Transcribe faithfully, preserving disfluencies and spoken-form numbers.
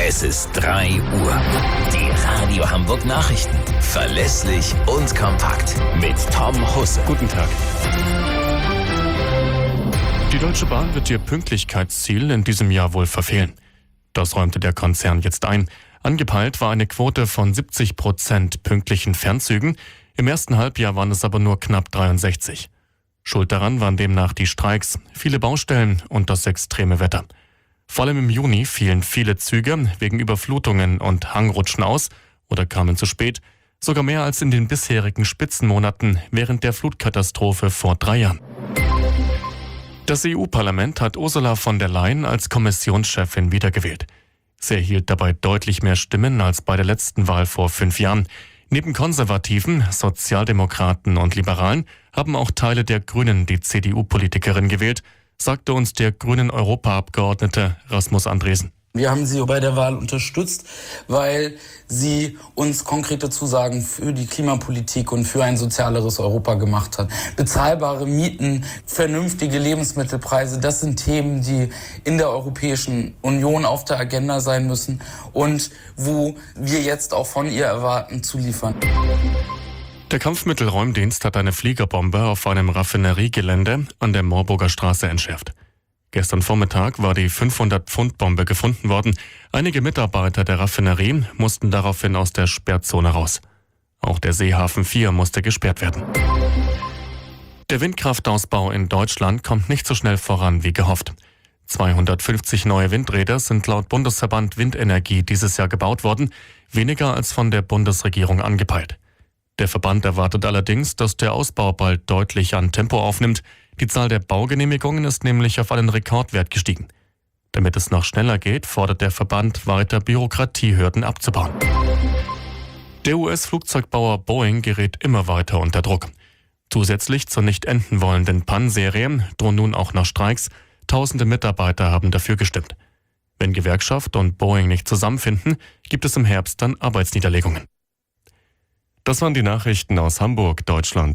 Es ist drei Uhr. Die Radio Hamburg Nachrichten. Verlässlich und kompakt. Mit Tom Husse. Guten Tag. Die Deutsche Bahn wird ihr Pünktlichkeitsziel in diesem Jahr wohl verfehlen. Das räumte der Konzern jetzt ein. Angepeilt war eine Quote von siebzig Prozent pünktlichen Fernzügen. Im ersten Halbjahr waren es aber nur knapp dreiundsechzig. Schuld daran waren demnach die Streiks, viele Baustellen und das extreme Wetter. Vor allem im Juni fielen viele Züge wegen Überflutungen und Hangrutschen aus oder kamen zu spät, sogar mehr als in den bisherigen Spitzenmonaten während der Flutkatastrophe vor drei Jahren. Das E U-Parlament hat Ursula von der Leyen als Kommissionschefin wiedergewählt. Sie erhielt dabei deutlich mehr Stimmen als bei der letzten Wahl vor fünf Jahren. Neben Konservativen, Sozialdemokraten und Liberalen haben auch Teile der Grünen die C D U-Politikerin gewählt, sagte uns der grünen Europaabgeordnete Rasmus Andresen. Wir haben sie bei der Wahl unterstützt, weil sie uns konkrete Zusagen für die Klimapolitik und für ein sozialeres Europa gemacht hat. Bezahlbare Mieten, vernünftige Lebensmittelpreise, das sind Themen, die in der Europäischen Union auf der Agenda sein müssen und wo wir jetzt auch von ihr erwarten, zu liefern. Der Kampfmittelräumdienst hat eine Fliegerbombe auf einem Raffineriegelände an der Moorburger Straße entschärft. Gestern Vormittag war die fünfhundert-Pfund-Bombe gefunden worden. Einige Mitarbeiter der Raffinerie mussten daraufhin aus der Sperrzone raus. Auch der Seehafen vier musste gesperrt werden. Der Windkraftausbau in Deutschland kommt nicht so schnell voran wie gehofft. zweihundertfünfzig neue Windräder sind laut Bundesverband Windenergie dieses Jahr gebaut worden, weniger als von der Bundesregierung angepeilt. Der Verband erwartet allerdings, dass der Ausbau bald deutlich an Tempo aufnimmt. Die Zahl der Baugenehmigungen ist nämlich auf einen Rekordwert gestiegen. Damit es noch schneller geht, fordert der Verband weiter Bürokratiehürden abzubauen. Der U S-Flugzeugbauer Boeing gerät immer weiter unter Druck. Zusätzlich zur nicht enden wollenden P A N-Serie drohen nun auch noch Streiks. Tausende Mitarbeiter haben dafür gestimmt. Wenn Gewerkschaft und Boeing nicht zusammenfinden, gibt es im Herbst dann Arbeitsniederlegungen. Das waren die Nachrichten aus Hamburg, Deutschland.